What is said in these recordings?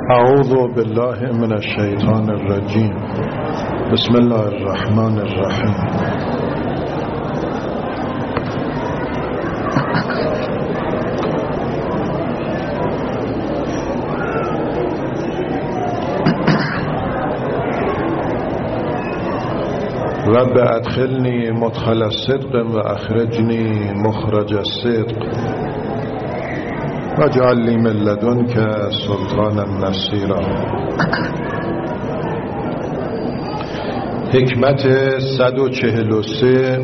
اعوذ بالله من الشیطان الرجیم. بسم الله الرحمن الرحیم. رب ادخلنی مدخل الصدق و اخرجنی مخرج الصدق واجعل لی من لدنک سلطانا نصیرا. حکمت 143.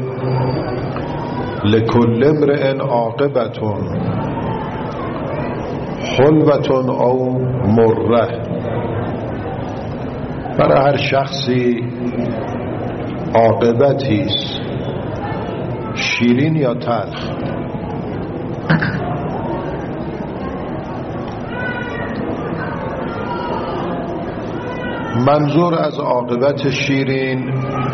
لکل امرئ عاقبة حلوة او مره. برای هر شخصی عاقبتی است، شیرین یا تلخ. منظور از عاقبت شیرین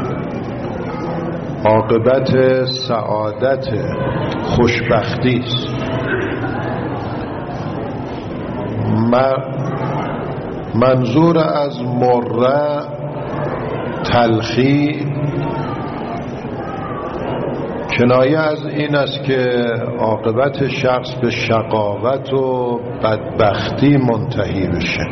عاقبت سعادت، خوشبختی است. منظور از مره، تلخی، کنایه از این است که عاقبت شخص به شقاوت و بدبختی منتهی بشه.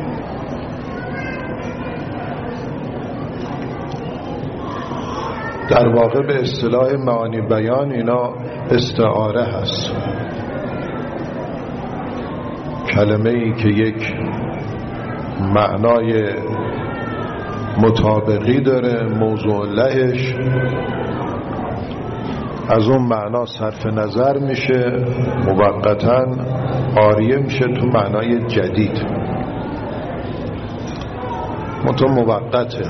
در واقع به اصطلاح معانی بیان اینا استعاره هست. کلمه ای که یک معنای مطابقی داره، موضوع لهش از اون معنا صرف نظر میشه، موقتاً عاریه میشه تو معنای جدید، موقته.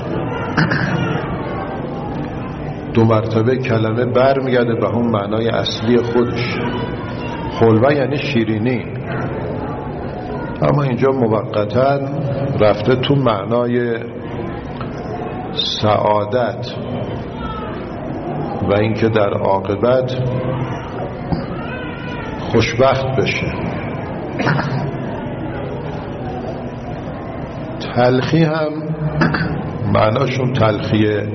دو مرتبه کلمه برمیگرده به اون معنای اصلی خودش. حلوه یعنی شیرینی، اما اینجا موقتاً رفته تو معنای سعادت و اینکه در عاقبت خوشبخت بشه. تلخی هم معناشون تلخیه،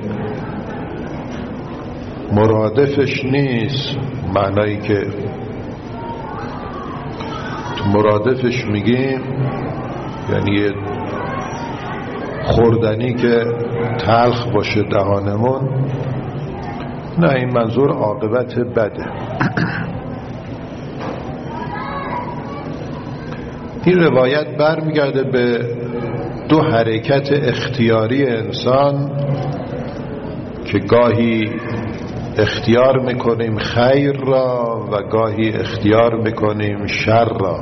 مرادفش نیست معنایی که تو مرادفش میگیم، یعنی خوردنی که تلخ باشه دهانمون. نه، این منظور عاقبت بده. این روایت برمیگرده به دو حرکت اختیاری انسان که گاهی اختیار میکنیم خیر را و گاهی اختیار میکنیم شر را،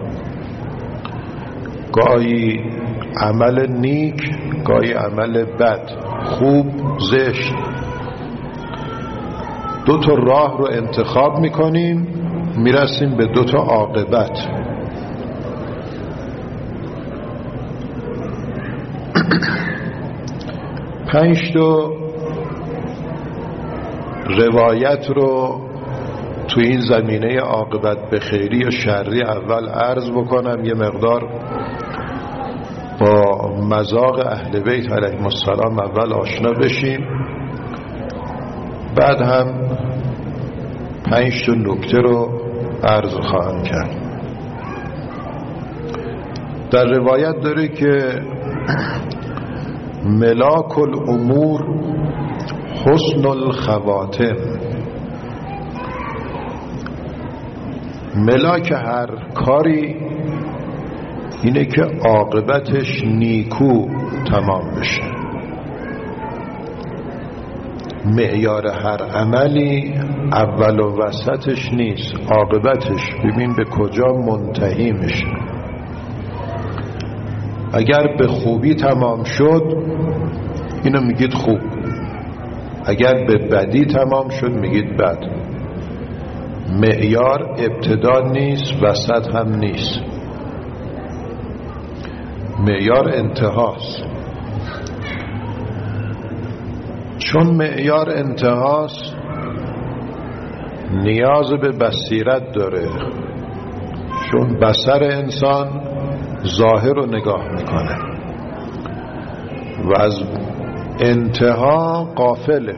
گاهی عمل نیک، گاهی عمل بد، خوب، زشت. دو تا راه رو انتخاب میکنیم، میرسیم به دو تا عاقبت. پنج تا روایت رو تو این زمینه عاقبت به خیری و شری اول عرض بکنم، یه مقدار با مذاق اهل بیت علیهم السلام اول آشنا بشیم، بعد هم 5 تا نکته رو عرض خواهم کرد. در روایت داره که ملاک الامور حسن الخواتم. ملاک هر کاری اینه که عاقبتش نیکو تمام بشه. معیار هر عملی اول و وسطش نیست، عاقبتش ببین به کجا منتهی میشه. اگر به خوبی تمام شد اینو میگید خوب، اگر به بدی تمام شد میگید بد. معیار ابتدا نیست، وسط هم نیست، معیار انتهاست. چون معیار انتهاست نیاز به بصیرت داره، چون بصر انسان ظاهر رو نگاه میکنه و از انتها غافله.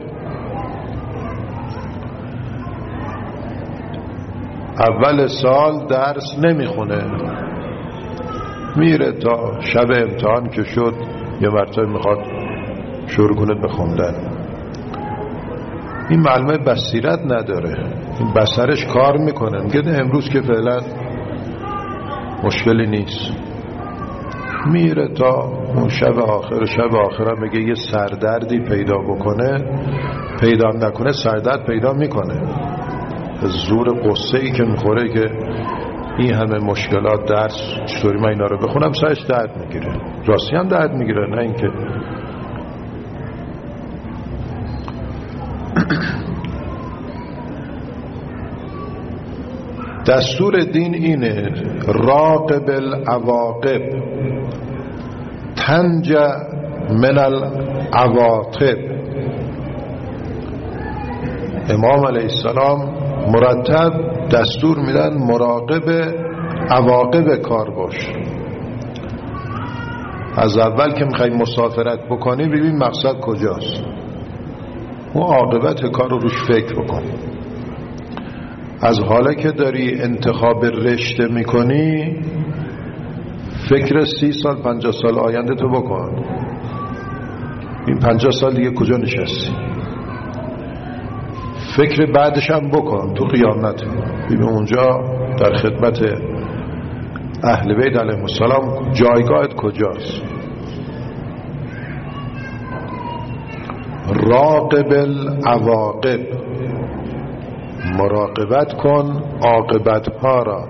اول سال درس نمیخونه، میره تا شب امتحان که شد یه مرتبه میخواد شروع کنه به خوندن. این معلومه بصیرت نداره، این بصرش کار میکنه، میگه امروز که فعلا مشکلی نیست. میره تا اون شب آخر میگه یه سردردی پیدا بکنه، پیدا نکنه سردرد پیدا میکنه. زور قصه ای که میخوره که این همه مشکلات درس چطوری من اینا رو بخونم، سرش درد میگیره. راستی هم درد میگیره، نه اینکه دستور دین اینه راقب العواقب تنج من العواقب. امام علیه السلام مرتب دستور میدن مراقب عواقب کار باش. از اول که میخوای مسافرت بکنی ببین مقصد کجاست، و عاقبت کار رو روش فکر بکن. از حالا که داری انتخاب رشته میکنی فکر 30 سال 50 سال آینده تو بکن. این 50 سال دیگه کجا نشستی؟ فکر بعدش هم بکن تو قیامت. ببین اونجا در خدمت اهل بیت علیهم السلام جایگاهت کجاست. راقب العواقب، مراقبت کن عاقبت‌ها را.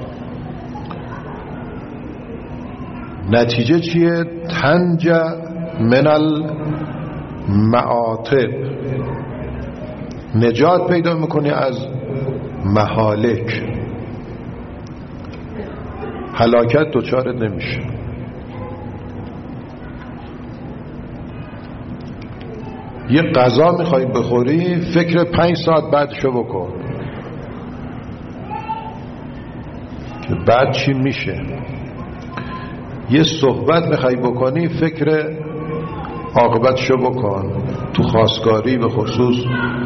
نتیجه چیه؟ تنج من المعاطب، نجات پیدا میکنی از مهالک، هلاکت دوچارت نمیشه. یه غذا میخوای بخوری فکر 5 ساعت بعدشو بکن که بعد چی میشه. یه صحبت میخوای بکنی فکر عاقبتشو بکن. تو خواستگاری به خصوص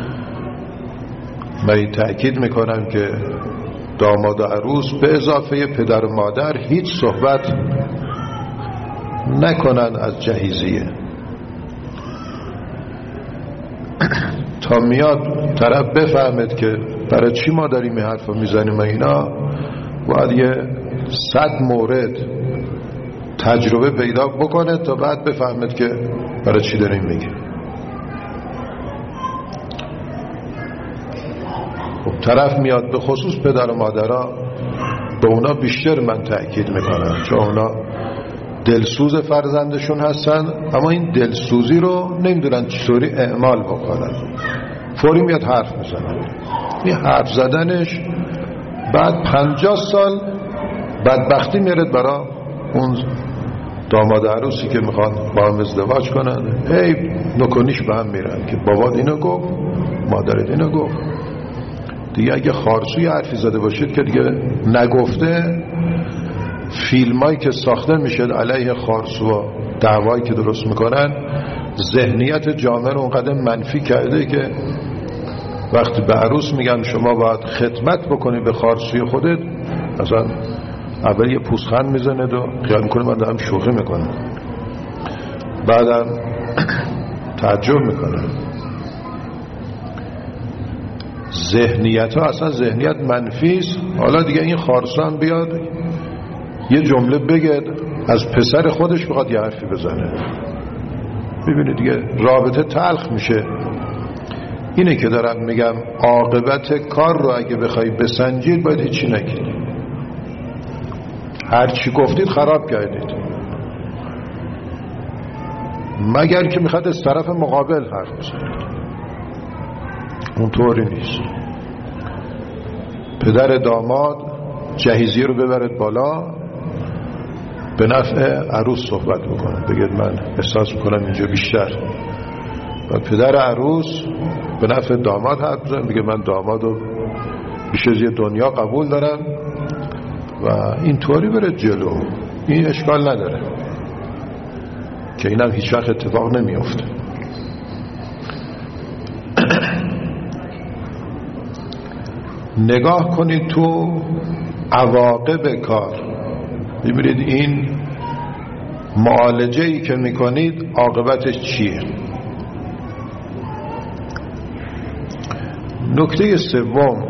من تأکید میکنم که داماد و عروس به اضافه پدر و مادر هیچ صحبت نکنن از جهیزیه تا میاد طرف بفهمد که برای چی ما داریم این حرف رو میزنیم. اینا باید یه 100 مورد تجربه پیدا بکنه تا بعد بفهمد که برای چی داریم میگیم. خب طرف میاد، به خصوص پدر و مادرها، به اونا بیشتر من تأکید میکنم چون اونا دلسوز فرزندشون هستن، اما این دلسوزی رو نمیدونن چطوری اعمال بکنن. فوری میاد حرف میزنن. این حرف زدنش بعد 50 سال بدبختی میارد برای اون داماد عروسی که میخوان با هم ازدواج کنن. نکنیش به هم میرن که بابات اینو گفت، مادرت اینو گفت. دیگه اگه خارسوی حرفی زده باشید که دیگه نگفته، فیلمایی که ساخته میشه علیه خارسو، دعوایی که درست میکنن، ذهنیت جامعه رو اونقدر منفی کرده که وقتی به عروس میگن شما باید خدمت بکنی به خارسوی خودت، مثلا اول یه پوزخند میزنه و خیال میکنه من دارم شوخی میکنم، بعدم تعجب میکنه. ذهنیت ها اصلا ذهنیت منفی است. حالا دیگه این خارسو هم بیاد یه جمله بگه از پسر خودش بخواد یه حرفی بزنه، ببینید دیگه رابطه تلخ میشه. اینه که دارم میگم عاقبت کار رو اگه بخوای بسنجید باید هیچی نگید. هر چی گفتید خراب کردید، مگر که میخواد از طرف مقابل حرف بزنید. اون طوری نیست. پدر داماد جهیزیه رو ببرد بالا، به نفع عروس صحبت بکنه، بگید من احساس میکنم اینجا بیشتر، و پدر عروس به نفع داماد حرف بزنه، بگه من داماد رو بیش از یه دنیا قبول دارم، و اینطوری بره جلو. این اشکال نداره که اینم هیچ وقت اتفاق نمیفته. نگاه کنید تو عواقب کار، ببینید این معالجه ای که میکنید عاقبتش چیه. نکته سوم،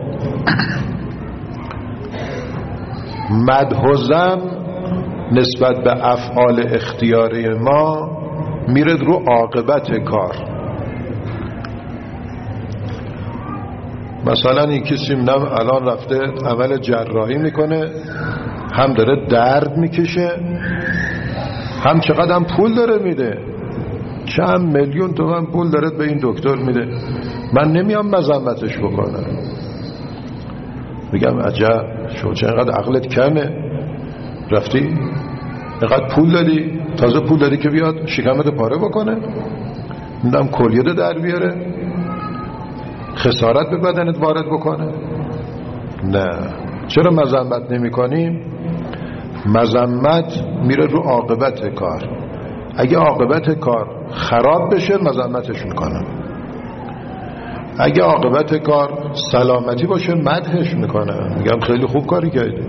مدح و ذم نسبت به افعال اختیاری ما میره رو عاقبت کار. مثلا این کسی الان رفته عمل جراحی میکنه، هم داره درد میکشه، هم چقدر هم پول داره میده، چند میلیون تومان پول داره به این دکتر میده. من نمیام مذمتش بکنم، میگم عجب شو چقدر عقلت کمه، رفتی اینقدر پول دادی، تازه پول دادی که بیاد شکمت پاره بکنه، میدم کلیه در بیاره، خسارت به بدنت وارد بکنه. نه، چرا مذمت نمی کنیم؟ مذمت میره رو عاقبت کار. اگه عاقبت کار خراب بشه مذمتش میکنم، اگه عاقبت کار سلامتی باشه مدحش میکنم، میگم خیلی خوب کاری کردی.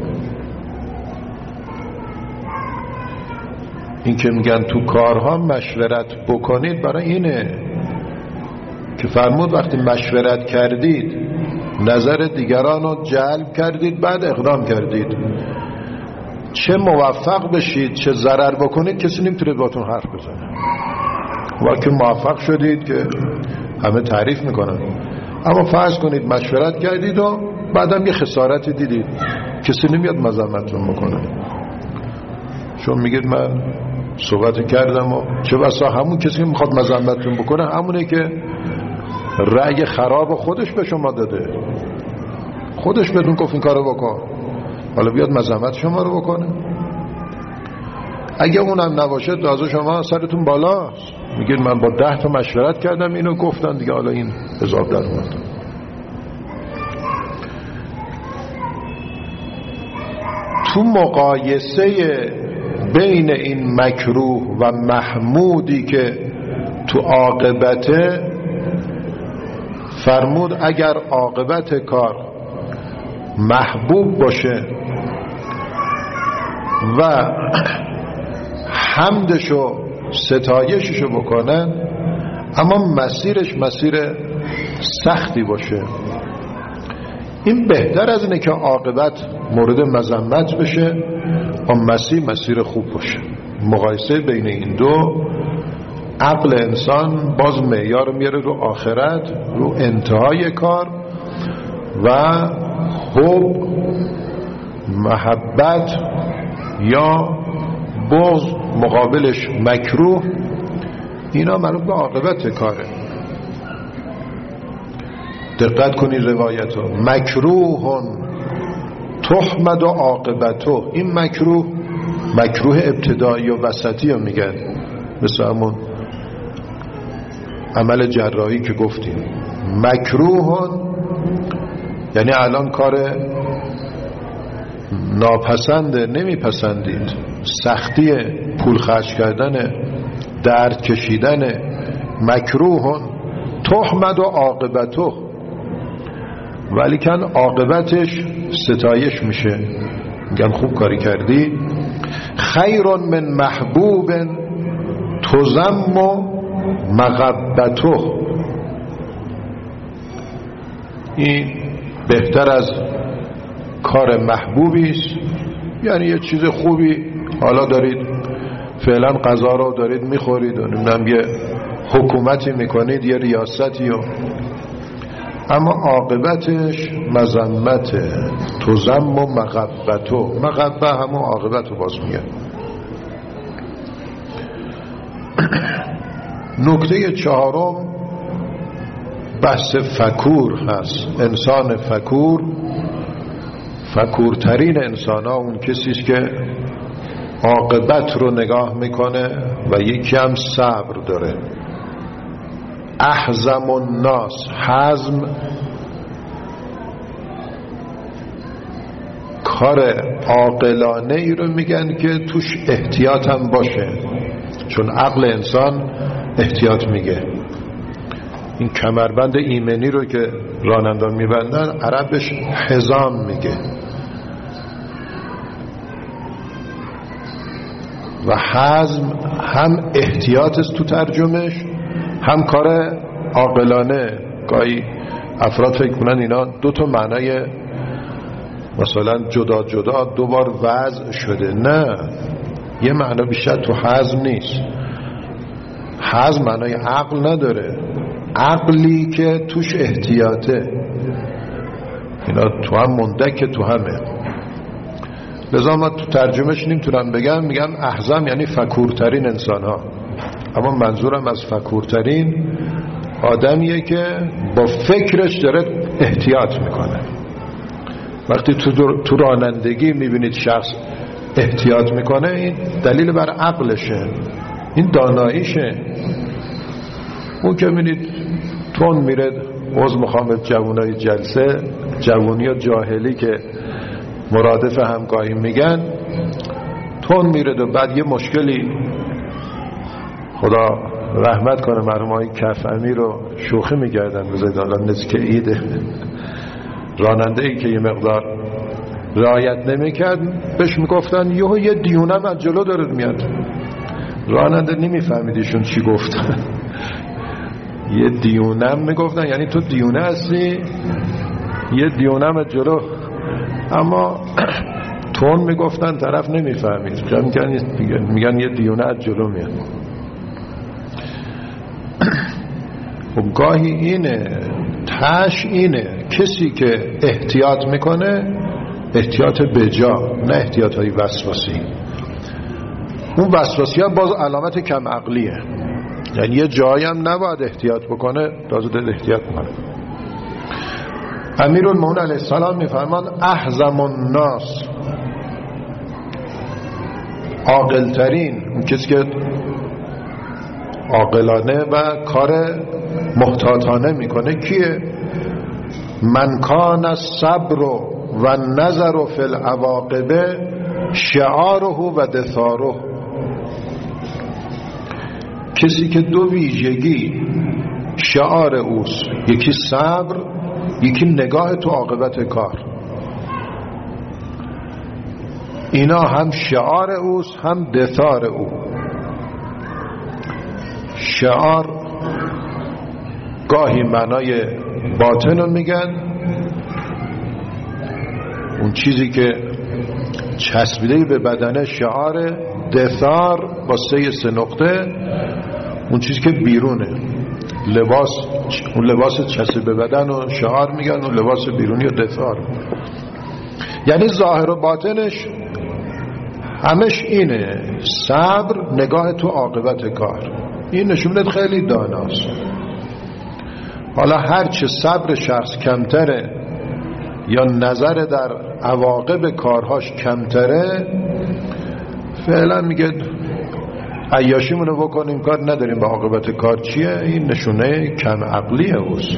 این که میگن تو کارها مشورت بکنید برای اینه که فرمود وقتی مشورت کردید نظر دیگران رو جلب کردید بعد اقدام کردید، چه موفق بشید چه ضرر بکنید کسی نمیتونه باتون حرف بزنه. وقتی موفق شدید که همه تعریف میکنن، اما فرض کنید مشورت کردید و بعدم یه خسارتی دیدید، کسی نمیاد مذمتتون بکنه. چون میگید من صحبت کردم و چه بسا همون کسی که میخواد مذمتتون بکنه همونه که رأی خراب خودش به شما داده، خودش بهتون گفت این کارو بکن، حالا بیاد مذمت شما رو بکنه. اگه اونم نباشه تازه شما سرتون بالاست، میگید من با 10 تا مشورت کردم اینو گفتن دیگه، حالا این حساب در اومد. تو مقایسه بین این مکروه و محمودی که تو عاقبته، فرمود اگر عاقبت کار محبوب باشه و حمدشو ستایششو بکنن اما مسیرش مسیر سختی باشه، این بهتر از اینه که عاقبت مورد مذمت بشه و مسیر خوب باشه. مقایسه بین این دو عقل انسان باز معیار میاره رو آخرت، رو انتهای کار و حب، محبت یا بغض مقابلش مکروه، اینا مربوط به عاقبت کاره. دقت کنید روایتو، مکروه تحمد و عاقبتو. این مکروه ابتدایی و وسطی هم میگن، مثل همون عمل جراحی که گفتیم. مکروه یعنی الان کار ناپسنده، نمیپسندید، سختی پول خرج کردن، درد کشیدن. مکروه تحمد و عاقبتو، ولیکن عاقبتش ستایش میشه، میگن خوب کاری کردی. خیر من محبوب تذم مغبته، این بهتر از کار محبوبی است، یعنی یه چیز خوبی حالا دارید فعلا غذا رو دارید میخورید و نمیدونم یه حکومتی میکنید، یه ریاستی، اما عاقبتش مذمته. تذم مغبته، مغبه همون عاقبت رو باز میگن. نکته چهارم بحث فکور هست. انسان فکورترین انسان ها اون کسیست که عاقبت رو نگاه میکنه و یکی هم صبر داره. احزم الناس، حزم کار عاقلانه ای رو میگن که توش احتیاط هم باشه، چون عقل انسان احتیاط میگه. این کمربند ایمنی رو که رانندان میبندن عربش حزام میگه و حزم هم احتیاط است تو ترجمهش، هم کار عاقلانه. گاهی افراد فکر کنن اینا دو تا معنای مثلا جدا جدا دوبار وضع شده. نه، یه معنا بیشتر تو حزم نیست. حزم معنای عقل نداره، عقلی که توش احتیاطه. اینا تو هم مندکه، تو همه. لذا من تو ترجمهش نمیتونم بگم، میگم احزم یعنی فکورترین انسان ها، اما منظورم از فکورترین آدمیه که با فکرش داره احتیاط میکنه. وقتی تو رانندگی میبینید شخص احتیاط میکنه، این دلیل بر عقلشه، این داناییشه. اون که میبینید تون میره، عضو مخام جوانای جلسه، جوانی و جاهلی که مرادف همگاهی میگن، تون میره و بعد یه مشکلی، خدا رحمت کنه مرحوم آقای کفمی رو شوخی میگردن بذارید الان نزدیک عیده، راننده ای که یه مقدار رعایت نمیکرد بهش میگفتن یه دیونه از جلو داره میاد. راننده نمیفهمید ایشون چی گفت. یه دیونم میگفتن یعنی تو دیونه هستی، یه دیونم از جلو، اما تون میگفتن طرف نمیفهمید، میگن یه دیونه از جلو میاد. خب گاهی اینه، تاش اینه، کسی که احتیاط میکنه احتیاط بجا، نه احتیاط های وسواسی. اون وسواسی ها باز علامت کم عقلیه، یعنی یه جایی هم نباید احتیاط بکنه، لازم دل احتیاط کنه. امیرالمومنین علیه السلام میفرمان احزم الناس، عاقل‌ترین، اون کسی که عاقلانه و کار محتاطانه میکنه کیه؟ من کان الصبر و نظر فی العواقب شعاره و دثاره، کسی که دو ویژگی شعار اوست، یکی صبر، یکی نگاه تو عاقبت کار. اینا هم شعار اوست هم دثار او. شعار گاهی معنای باطن رو میگن، اون چیزی که چسبیده به بدنه شعار. دثار با سه نقطه اون چیزی که بیرونه، لباس، اون لباس چسبیده به بدن و شعار میگن، اون لباس بیرونی و دثار. یعنی ظاهر و باطنش همش اینه، صبر، نگاه تو عاقبت کار. این نشون میده خیلی داناست. حالا هرچه صبر شخص کمتره یا نظر در عواقب کارهاش کمتره، فعلا میگه عیاشیمونو بکنیم، کار نداریم به عاقبت کار چیه. این نشونه کم عقلیه اوست.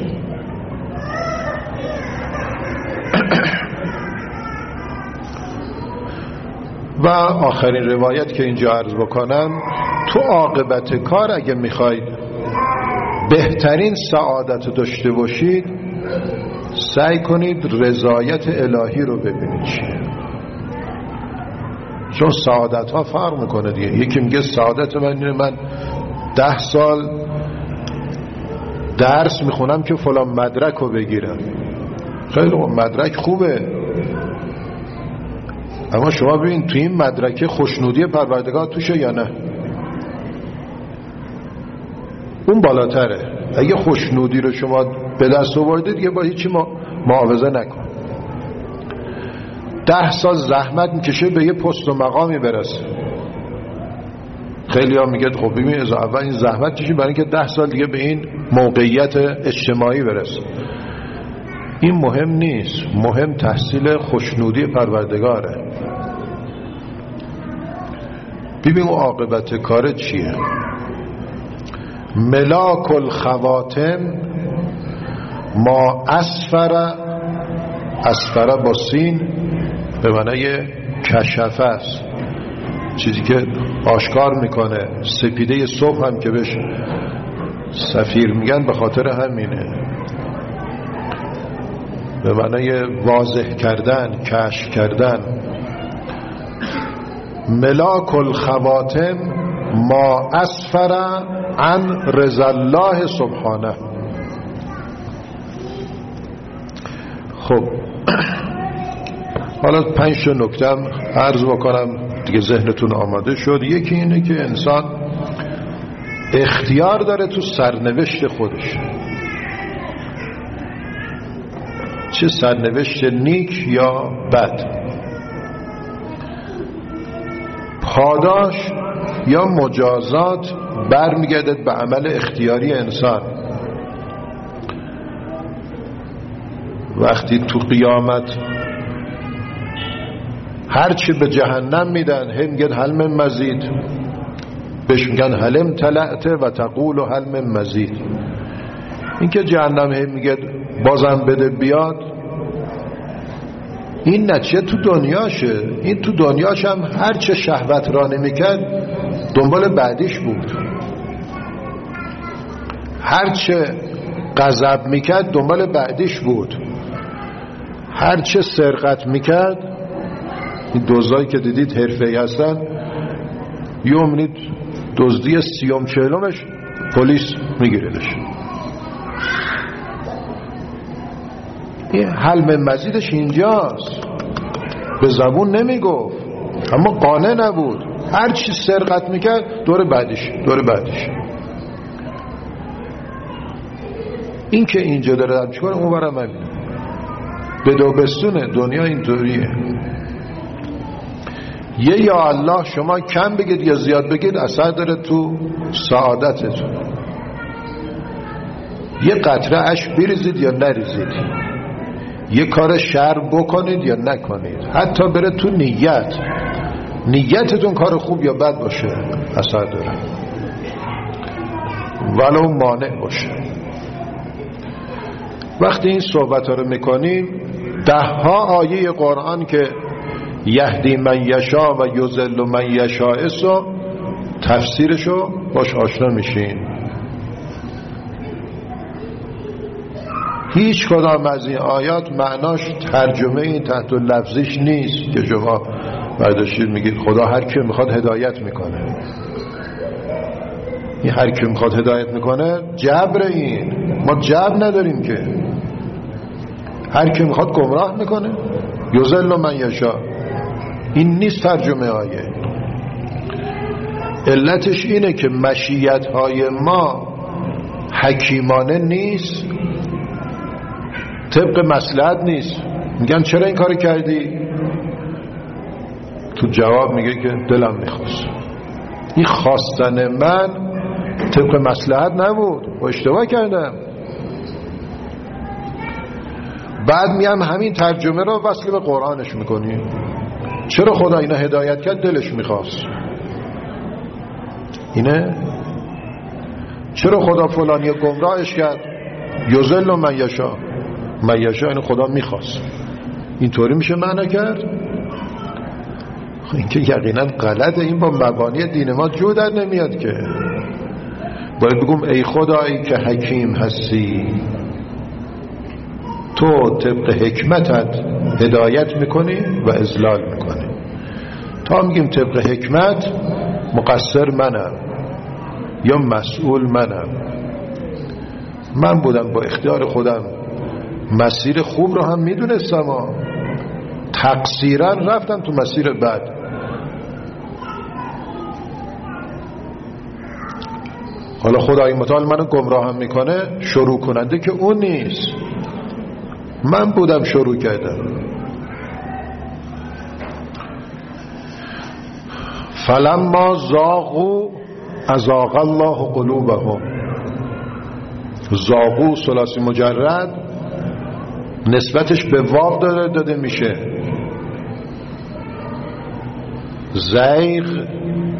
و آخرین روایت که اینجا عرض بکنم، تو عاقبت کار اگه میخواید بهترین سعادت داشته باشید، سعی کنید رضایت الهی رو ببینید چیه. چون سعادت ها فرق میکنه دیگه. یکی میگه سعادت من اینه من 10 سال درس میخونم که فلان مدرک رو بگیرم. خیلی مدرک خوبه، اما شما ببین تو این مدرک خوشنودی پروردگار توشه یا نه؟ اون بالاتره. اگه خوشنودی رو شما به دست آوردید دیگه با هیچی معاوضه نکن. 10 سال زحمت میکشه به یه پست و مقامی برسه. خیلی ها میگه خب ببین از اول این زحمت کشید برای اینکه 10 سال دیگه به این موقعیت اجتماعی برسه. این مهم نیست، مهم تحصیل خوشنودی پروردگاره. ببین اون عاقبت کار چیه. ملاک الخواتم ما اسفر با سین به معنای کشفه است، چیزی که آشکار میکنه. سپیده صبح هم که بهش صفیر میگن به خاطر همینه، به معنای واضح کردن، کشف کردن. ملاک الخواتم ما اسفر عن رضا الله سبحانه. خب حالا 5 نکتم عرض بکنم دیگه، ذهنتون آماده شد. یکی اینه که انسان اختیار داره تو سرنوشت خودش، چه سرنوشت نیک یا بد، پاداش یا مجازات برمیگردد به عمل اختیاری انسان. وقتی تو قیامت هرچی به جهنم میدن هم میگن هل من مزید، بهش میگن هل امتلأت و تقول هل من مزید. این که جهنم هم میگه بازم بده بیاد، این نتیجه تو دنیاشه. این تو دنیاش هم هرچه شهوت را نمیکرد دنبال بعدیش بود، هرچه غضب میکرد دنبال بعدیش بود، هرچه سرقت میکرد. این دزدایی که دیدید حرفه‌ای هستن، یومنید دزدی 30-40 پلیس میگیردش. این حلم مزیدش اینجاست، به زبون نمیگفت اما قانع نبود، هر چی سرقت میکرد دور بعدش. این که اینجا داره چیکار اون برام همین به دو بستونه. دنیا اینطوریه، یا الله شما کم بگید یا زیاد بگید اثر داره تو سعادتتون. یه قطره اشک بریزید یا نریزید، یه کار شر بکنید یا نکنید، حتی بره تو نیتتون کار خوب یا بد باشه اثر داره، ولو مانع باشه. وقتی این صحبت ها رو میکنیم 10 آیه قرآن که یهدی من یشا و یضل من یشا اسو تفسیرشو باش آشنا میشین. هیچ کدام از این آیات معناش ترجمه این تحت لفظیش نیست که شما برداشتید میگید خدا هر کی میخواد هدایت میکنه. این هر کی میخواد هدایت میکنه جبر، این ما جبر نداریم که. هر کی میخواد گمراه میکنه، یضل من یشا. این نیست ترجمه آیه. علتش اینه که مشیت های ما حکیمانه نیست، طبق مصلحت نیست. میگن چرا این کار کردی؟ تو جواب میگه که دلم میخواست. این خواستن من طبق مصلحت نبود و اشتباه کردم. بعد میام همین ترجمه رو وصل به قرآنش میکنیم. چرا خدا اینا هدایت کرد؟ دلش میخواست. اینه چرا خدا فلانی گمراهش کرد؟ یضل من یشا، من یشا اینو خدا میخواست. اینطوری میشه معنا کرد؟ این که یقینا غلطه. این با مبانی دین ما جو در نمیاد که. باید بگم ای خدایی که حکیم هستی، تو طبق حکمتت هدایت میکنی و اضلال میکنی. تا میگیم طبق حکمت، مقصر منم یا مسئول منم. من بودم با اختیار خودم مسیر خوب رو هم میدونستم، تقصیرا رفتم تو مسیر بد. حالا خدای متعال منو گمراه هم میکنه، شروع کننده که اون نیست، من بودم شروع کردم. فلما زاغوا ازاغ الله قلوبهم. زاغو ثلاثی مجرد نسبتش به واو داده میشه. زیغ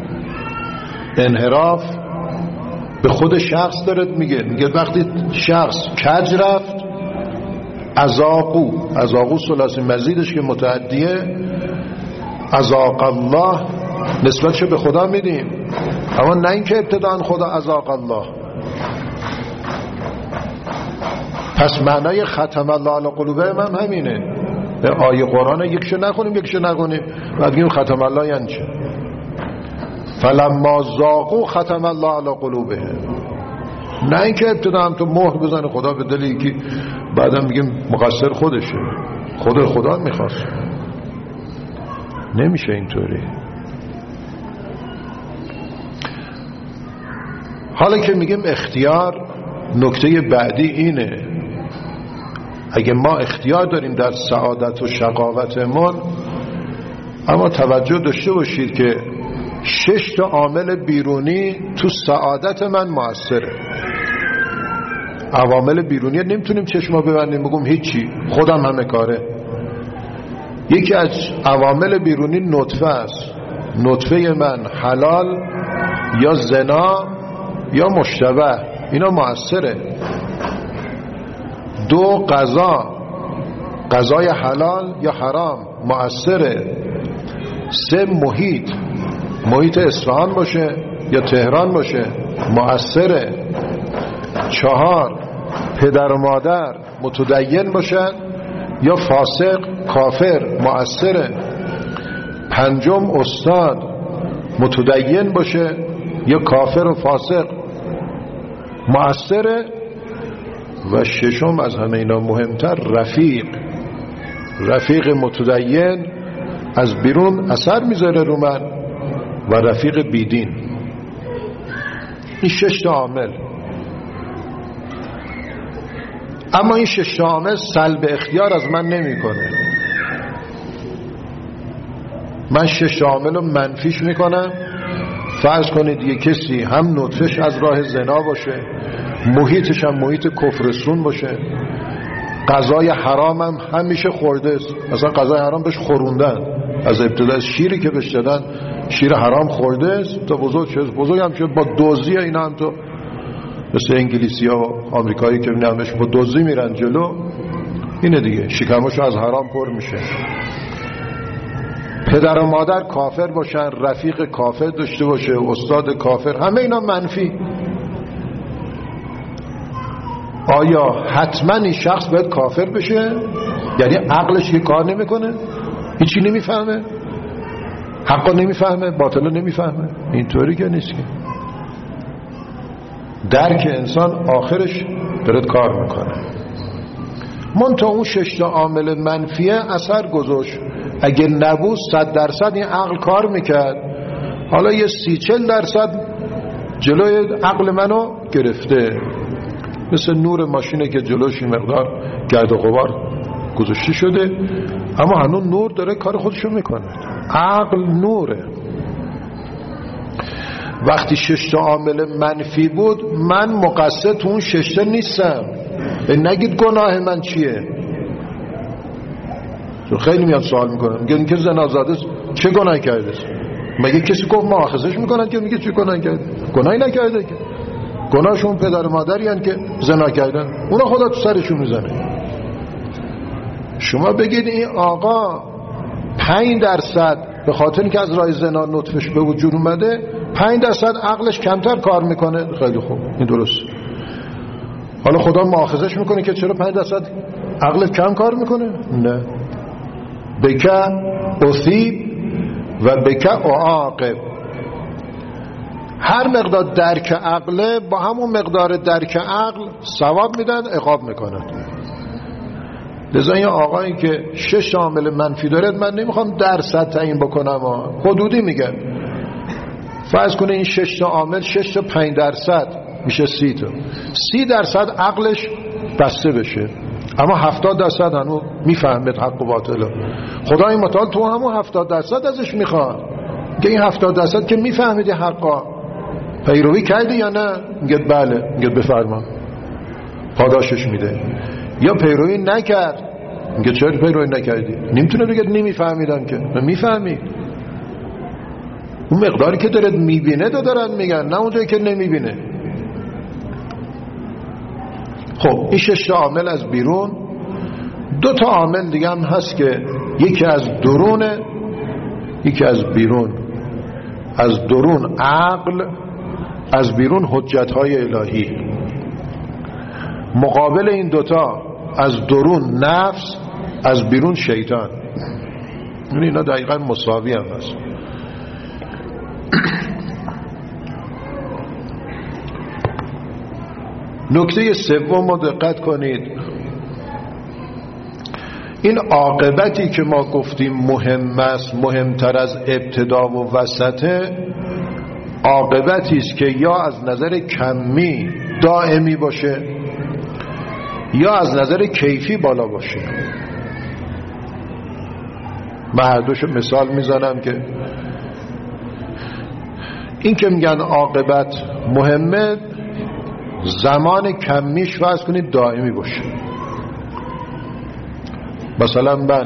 انحراف به خود شخص داره میگه وقتی شخص کج رفت ازاقو ثلاثی مزیدش که متعدیه، ازاق الله نسبتش به خدا میدیم، اما نه اینکه ابتداء خدا ازاق الله. پس معنای ختم الله علی قلوبهم هم همینه. آیه قرآن یکشو نخونیم یکشو نخونیم بعد بگیم ختم الله یعنی چه؟ فلما ذاقوا ختم الله علی قلوبهم. نه اینکه ابتدا هم تو مهر بزنه خدا به دل یکی بعدم بگیم مقصر خودشه، خدا میخواست. نمیشه اینطوری. حالا که میگیم اختیار، نکته بعدی اینه اگه ما اختیار داریم در سعادت و شقاوتمون، اما توجه داشته باشید که 6 عامل بیرونی تو سعادت من مؤثره. عوامل بیرونی نمیتونیم چشما ببندیم بگم هیچی خودم همه کاره. یکی از عوامل بیرونی نطفه است. نطفه من حلال یا زنا یا مشتبه، اینا مؤثره. 2 قضای حلال یا حرام مؤثره. 3 محیط اصفهان باشه یا تهران باشه مؤثره. 4 پدر و مادر متدین باشن یا فاسق کافر مؤثره. 5 استاد متدین باشه یا کافر و فاسق مؤثره. و 6 از همه اینا مهمتر رفیق متدین از بیرون اثر میذاره رو من و رفیق بیدین. این 6 عامل. اما این 6 عامل سلب اختیار از من نمیکنه. من 6 عامل رو منفیش میکنم. فرض کنید یک کسی هم نطفش از راه زنا باشه، محیطش هم محیط کفرستون باشه، غذای حرام هم همیشه خورده است. مثلا غذای حرام بهش خوروندن، از ابتدا شیری که بهش دادن شیر حرام خورده است تا بزرگ هم شد با دزدی. اینا هم تو مثل انگلیسی ها و آمریکایی که نمیش با دزدی میرن جلو، اینه دیگه، شکمش از حرام پر میشه. پدر و مادر کافر باشن، رفیق کافر داشته باشه، استاد کافر، همه اینا منفی. آیا حتما این شخص باید کافر بشه؟ یعنی عقلش که کار نمیکنه، هیچی نمیفهمه، حقا نمیفهمه، باطلا نمیفهمه؟ اینطوری که نیست. که درک انسان آخرش داره کار میکنه. منتها اون 6 عامل منفیه اثر گذاشت. اگه نبود 100% این عقل کار میکرد. حالا یه 30-40% جلوی عقل منو گرفته، مثل نور ماشینه که جلوش این مقدار گرد و غبار گذاشته شده، اما هنوز نور داره کار خودشو میکنه. عقل نوره. وقتی 6 عامل منفی بود، من مقصر تو اون 6 نیستم. نگید گناه من چیه. خیلی میان سوال میکنن، میگن که زنازاده چه گناه کرده؟ مگه کسی گفت مؤاخذش میکنن که میگه چه گناه کرده؟ گناهی نکرده که. گناهشون پدر مادری هن که زنا کردن، اونا خدا تو سرشون میزنه. شما بگید این آقا 5% به خاطر اینکه از راه زنا نطفش به وجود اومده 5% عقلش کمتر کار میکنه. خیلی خوب، این درست. حالا خدا مؤاخذش میکنه که چرا 5% عقلت کم کار میکنه؟ نه. بک اثیب و بک اعاقب. هر مقدار درک عقله با همون مقدار درک عقل ثواب میدن، عقاب میکنن. لذا این آقایی که 6 عامل منفی داره، من نمیخوام درصد تعیین بکنم، حدودی میگم. فرض کنه این 6 عامل 6 تا 5% میشه 30 تا 30% عقلش بسته بشه، اما 70% هنوز میفهمه حق و باطل. خدای متعال تو همون 70% ازش میخواد که این 70% که میفهمیدی حقا پیروی کردی یا نه؟ میگه بله. میگه بفرما، پاداشش میده. یا پیروی نکرد، میگه چرا پیروی نکردی؟ نمیتونه بگه نمیفهمیدم که. میفهمی. اون مقداری که دارد میبینه دارن میگن، نه اونجایی که نمیبینه. خب این 6 عامل از بیرون. دو تا عامل دیگه هم هست که یکی از درونه، یکی از بیرون. از درون عقل، از بیرون حجت‌های الهی. مقابل این دوتا از درون نفس، از بیرون شیطان. اینا دقیقا مساوی هم هست. نکته سوم رو دقت کنید. این عاقبتی که ما گفتیم مهم است، مهمتر از ابتدا و وسطه، عاقبتی است که یا از نظر کمی دائمی باشه یا از نظر کیفی بالا باشه. من هر دوشو مثال میزنم که این که میگن عاقبت مهمه، زمان کمیش فرض کنید دائمی باشه. مثلا من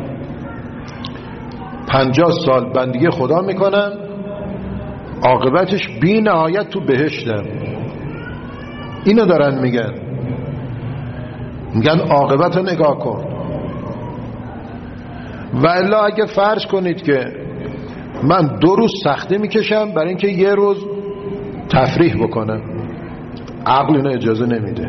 50 سال بندگی خدا میکنم، عاقبتش بی نهایت تو بهشتم. اینو دارن میگن عاقبت رو نگاه کن. و الا اگه فرض کنید که من 2 روز سختی میکشم برای اینکه 1 روز تفریح بکنم، عقل اینو اجازه نمیده.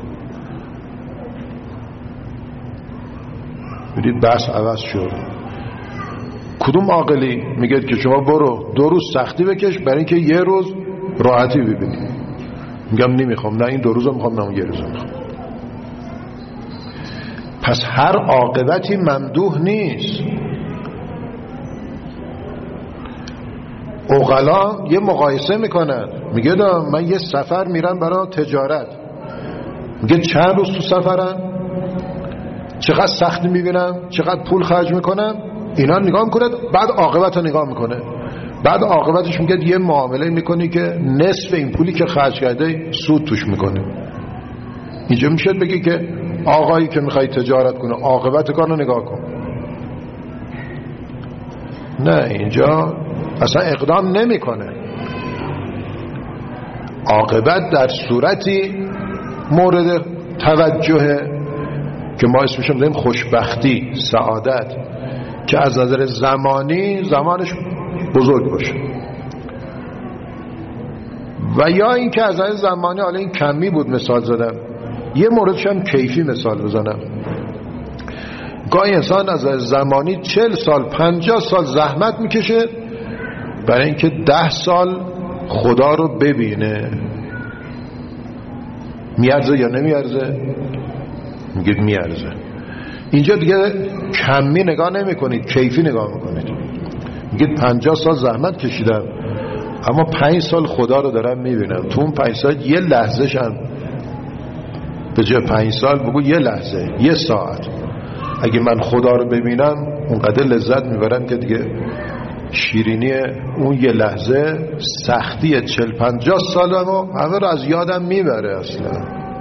میدید بحث عوض شد. کدوم عاقلی میگه که شما برو 2 روز سختی بکش برای اینکه 1 روز راحتی ببینی؟ میگم نمیخوام، نه این 2 روز رو میخوام، نه اون 1 روز رو میخوام. پس هر عاقبتی ممدوح نیست. عقلا یه مقایسه میکنن، میگه من یه سفر میرم برای تجارت، میگه چند روز تو سفرم، چقدر سختی میبینم، چقدر پول خرج میکنم، اینا نگاه میکنه، بعد عاقبت رو نگاه میکنه. بعد عاقبتش میگه یه معامله میکنی که نصف این پولی که خرج کرده سود توش میکنه. اینجا میشه بگی که آقایی که میخوای تجارت کنه عاقبت کار رو نگاه کن. نه، اینجا اصلا اقدام نمیکنه. عاقبت در صورتی مورد توجهه که ما اسمش میذاریم خوشبختی، سعادت، که از نظر زمانی زمانش بزرگ باشه، و یا این که از نظر زمانی، حالا این کمی بود مثال زدم، یه موردش هم کیفی مثال بزنم. گاهی انسان از نظر زمانی 40 سال 50 سال زحمت میکشه برای اینکه 10 سال خدا رو ببینه. میارزه یا نمیارزه؟ میگید میارزه. اینجا دیگه کمی نگاه نمی کنید، کیفی نگاه میکنید. میگید 50 سال زحمت کشیدم اما 5 سال خدا رو دارم میبینم. تو اون 5 سال یه لحظه شم، به جای 5 سال بگو یه لحظه، یه ساعت، اگه من خدا رو ببینم اونقدر لذت میبرم که دیگه شیرینی اون یه لحظه، سختی 40-50 سالمو همه رو از یادم میبره اصلا.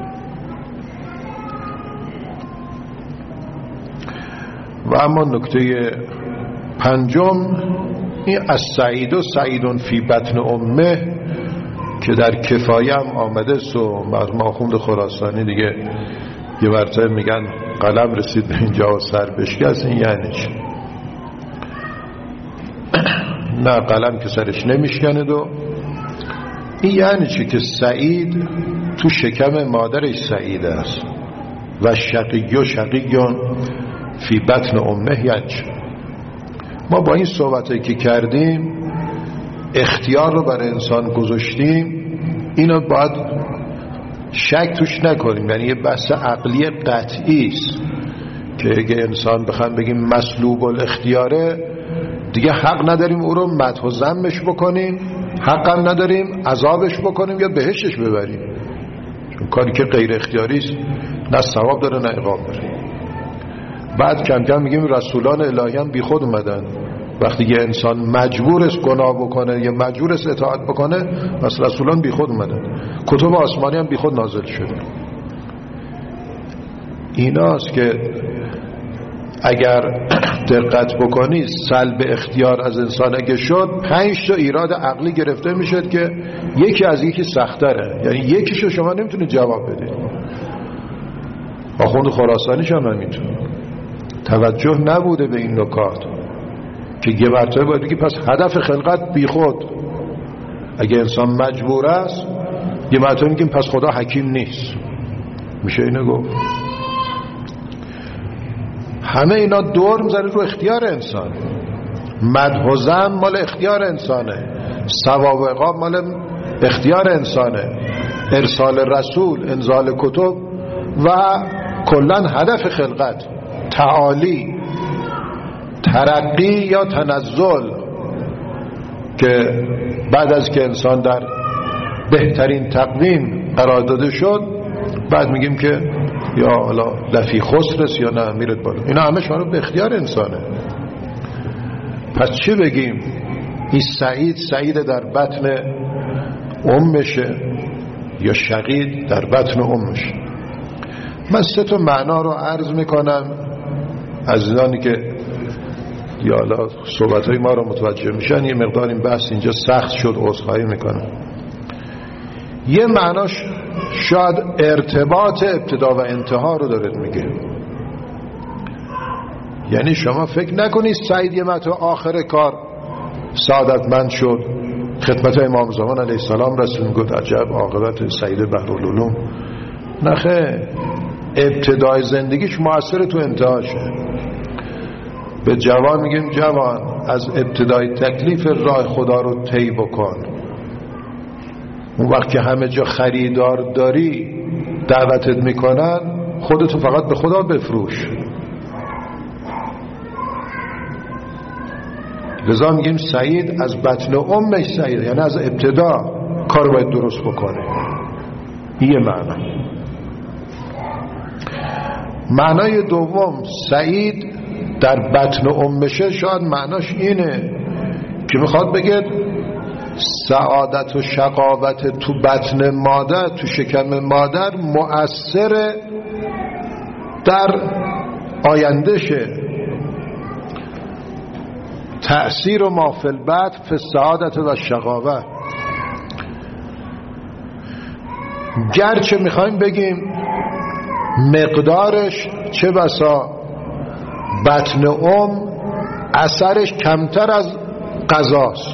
و اما نکته پنجم، این از سعید و سعیدون فی بطن امه که در کفایه هم آمده است و مرحوم آخوند خراسانی دیگه یه مرتبه میگن قلم رسید به اینجا و سر بشکست. این یعنی چی؟ نه، قلم که سرش نمیشکند. و این یعنی چی؟ که سعید تو شکم مادرش سعید است و شقیون فی بطن امه. یعنی چی؟ ما با این صحبتی که کردیم اختیار رو برای انسان گذاشتیم، اینو باید شک توش نکنیم. یعنی یه بحث عقلی قطعی است که اگه انسان بخوام بگیم مسلوب الاختیاره، دیگه حق نداریم او رو مدح و ذمش بکنیم، حق هم نداریم عذابش بکنیم یا بهشتش ببریم، چون کاری که غیر اختیاری است نه ثواب داره نه عقاب داره. بعد کم کم میگیم رسولان الهی هم بی خود اومدن. وقتی یه انسان مجبور است گناه بکنه یا مجبور است اطاعت بکنه، پس رسولان بی خود اومدن، کتب آسمانی هم بی خود نازل شده. ایناست که اگر دقت بکنید سلب اختیار از انسان اگه شد 5 تا ایراد عقلی گرفته میشد که یکی از یکی سختره. یعنی یکیشو شما نمیتونید جواب بدید. آخوند خراسانیش هم همینطور. توجه نبوده به این نکات که یه مرتبه باید بگی پس هدف خلقت بی خود. اگه انسان مجبور است یه مرتبه میگیم پس خدا حکیم نیست. میشه اینو گفت؟ همه اینا دور میزنه رو اختیار انسان. مدح و ذم مال اختیار انسانه، ثواب و عقاب مال اختیار انسانه، ارسال رسول، انزال کتب و کلن هدف خلقت، تعالی، ترقی یا تنزل، که بعد از که انسان در بهترین تقویم قرار داده شد بعد میگیم که یا حالا لفی خسرس یا نه میرد بالا. اینا همه شما به اختیار انسانه. پس چی بگیم؟ این سعید در بطن امشه یا شقید در بطن امشه؟ من 3 معنا رو عرض میکنم. عزیزانی که یا حالا صحبتهای ما رو متوجه میشن، یه مقدار این بحث اینجا سخت شد، عذرخواهی میکنم. یه معناش شاید ارتباط ابتدا و انتها رو داره میگه. یعنی شما فکر نکنید سعید یه متو آخر کار سعادتمند شد، خدمت امام زمان علیه السلام رسول گفت عجب عاقبت سعید بحرالعلوم. نخه، ابتدای زندگیش مؤثر تو انتهاشه. به جوان میگیم جوان از ابتدای تکلیف راه خدا رو طی بکن. اون وقت که همه جا خریدار داری دعوتت میکنن، خودتو فقط به خدا بفروش. لذا میگیم سعید از بطن امش سعید، یعنی از ابتدا کار باید درست بکنه. این معنی. معنای دوم سعید در بطن امشه شاید معناش اینه که میخواد بگه سعادت و شقاوت تو بطن مادر، تو شکم مادر مؤثر در آیندهشه. تأثیر و ما فی البطن فی السعادت و شقاوت. گرچه میخوایم بگیم مقدارش چه بسا بطن اثرش کمتر از غذاست.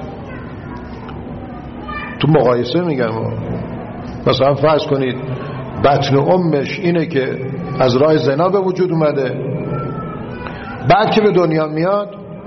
تو مقایسه میگم، مثلا فرض کنید بطن امش اینه که از راه زنا به وجود اومده، بعد که به دنیا میاد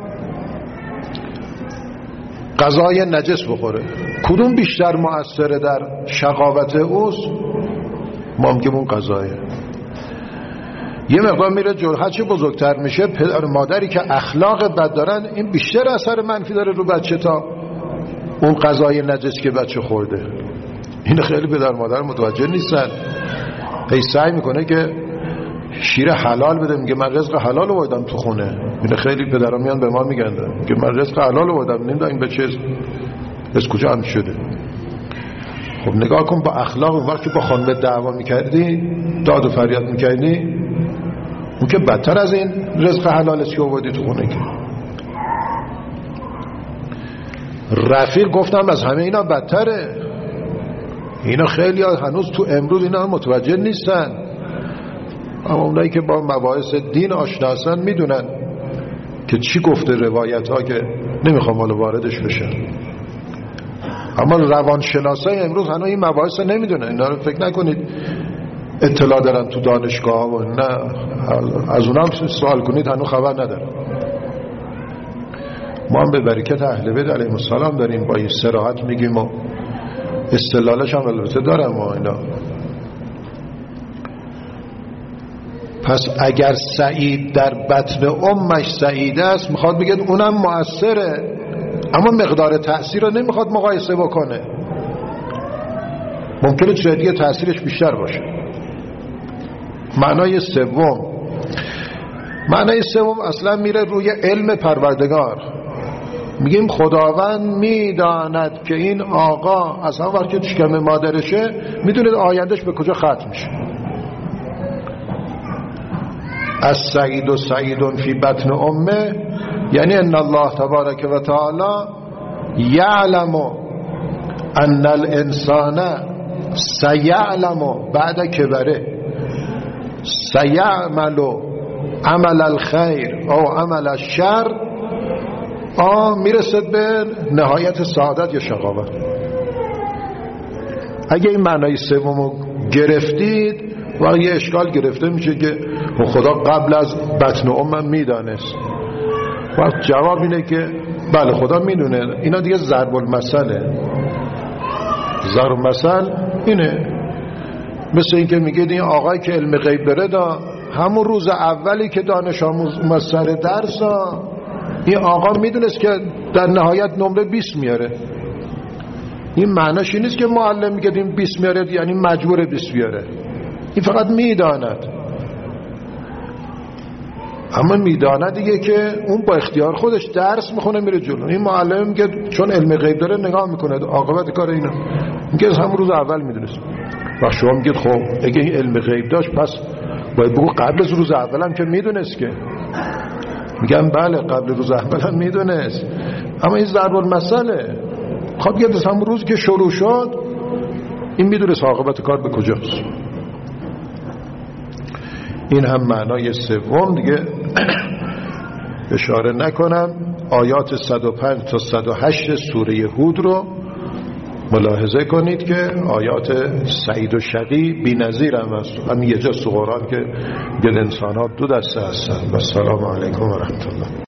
غذای نجس بخوره، کدوم بیشتر مؤثره در شقاوت اوست؟ ما میگیم اون غذایه. یه مقدار میره جلو، هرچی بزرگتر میشه پدر مادری که اخلاق بد دارن این بیشتر اثر منفی داره رو بچه تا اون غذای نجس که بچه خورده. این خیلی پدر مادر متوجه نیستن. هی سعی میکنه که شیر حلال بده، میگه من رزق حلال آوردم تو خونه. این خیلی پدرها میان به ما میگن که من رزق حلال آوردم، نمیدونم این بچه از کجا هم شده. خب نگاه کن با اخلاق. اون وقت که با خانم دعوا میکردی، داد و فریاد میکردی، اون که بدتر از این رزق حلالش که آوردی تو خونه. که رفیق گفتم از همه اینا بدتره. اینا خیلی هنوز تو امروز اینا متوجه نیستن، اما اونایی که با مباحث دین آشنا هستن میدونن که چی گفته روایت ها، که نمیخوام حالا واردش بشن. اما روانشناسای امروز هنوز این مباحث نمیدونن. اینا رو فکر نکنید اطلاع دارن تو دانشگاه ها و نه، از اونم سوال کنید هنوز خبر ندارن. ما هم به برکت اهل بیت علیهم السلام داریم، با این صراحت میگیم و استدلالش هم البته دارم و اینا. پس اگر سعید در بطن امش سعید است، میخواد بگه اونم مؤثره، اما مقدار تأثیر رو نمیخواد مقایسه بکنه. ممکنه چیز دیگه تأثیرش بیشتر باشه. معنای سوم اصلا میره روی علم پروردگار. میگیم خداوند میداند که این آقا از همون وقت که تو شکم مادرشه میدونه آیندهش به کجا ختم میشه. از سعید و سعیدون فی بطن امه، یعنی ان الله تبارک و تعالی یعلم ان الانسان سیعلم بعد کبره. سیعمل عمل الخیر او عمل الشر، میرسد به نهایت سعادت یا شقاوت. اگه این معنای سومو گرفتید و یه اشکال گرفته میشه که خدا قبل از بطن امم میدانست. و جواب اینه که بله خدا میدونه. اینا دیگه ضرب المثله. ضرب المثل اینه، مثل این که میگه این آقایی که علم غیب داره همون روز اولی که دانش آموز سر درس این آقا میدونست که در نهایت نمره 20 میاره. این معناش این نیست که معلم میگه این 20 میاره یعنی مجبور 20 بیاره. این فقط میداند. اما میداند دیگه که اون با اختیار خودش درس میخونه میره جلو. این معلم میگه چون علم غیب داره نگاه میکنه عاقبت کار اینا، میگه همون روز اول میدونست. و شما میگید خب اگه این علم غیب داشت پس باید بگو قبل از روز اول هم که میدونست. که میگم بله قبل روز اول هم میدونست، اما این ضرب المثله. خب یه همون روز که شروع شد این میدونست عاقبت کار به کجاست. این هم معنای سوم. دیگه اشاره نکنم. آیات 105 تا 108 سوره هود رو ملاحظه کنید که آیات سعید و شقی بی نظیر هم هست. هم یه جا قرآن که انسان ها دو دسته هستن. و السلام علیکم و رحمت الله.